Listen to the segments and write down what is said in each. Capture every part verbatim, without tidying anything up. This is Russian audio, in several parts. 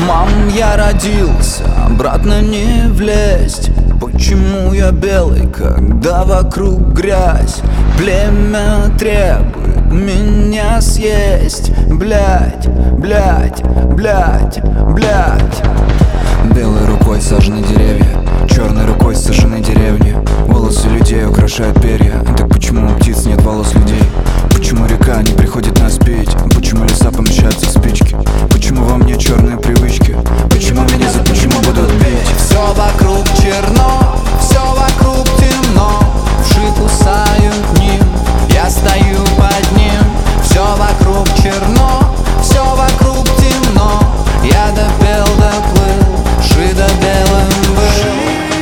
Мам, я родился, обратно не влезть. Почему я белый, когда вокруг грязь? Племя требует меня съесть. Блять, блять, блять, блять. Белой рукой сажены деревья, черной рукой сожжены деревни. Волосы людей украшают перья. Так почему у птиц нет волос людей? Почему река не приходит нас пить? Почему леса помещаются в спички? Почему во мне черные привычки? Почему меня за почему будут бить? Все вокруг черно, все вокруг темно. Вши кусают ним, я стою под ним. Все вокруг черно, все вокруг темно. Я допел, доплыл, вши до белым был.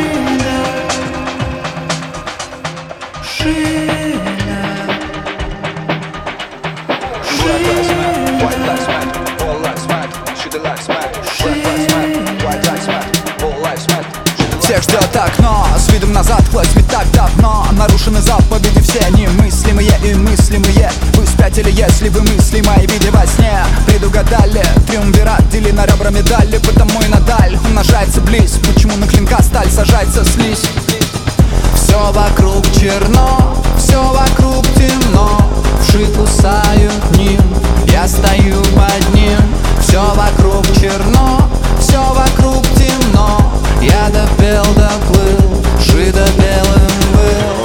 Всех ждет окно, с видом назад власть ведь так давно. Нарушены заповеди все немыслимые и мыслимые. Вы спятили, если вы мысли мои видели во сне. Предугадали, триумвират дели на ребра медали. Потому и надаль умножается близ. Почему на клинка сталь сажается слизь? Все вокруг черно, все вокруг темно. Вши кусают ним, я стою под ним. Все вокруг черно, все вокруг темно. Я допел, доплыл, вши до белым был.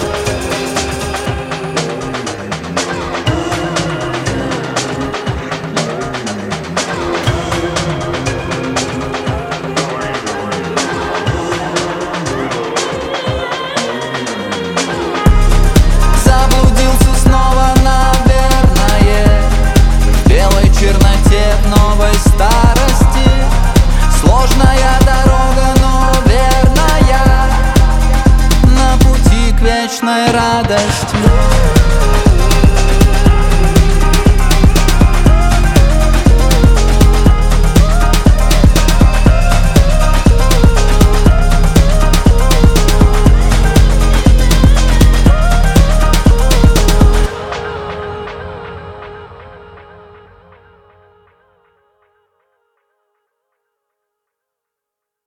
Заблудился снова, наверное, в белой черноте, в новой старости. Сложная дорога, но верная, на пути к вечной радости.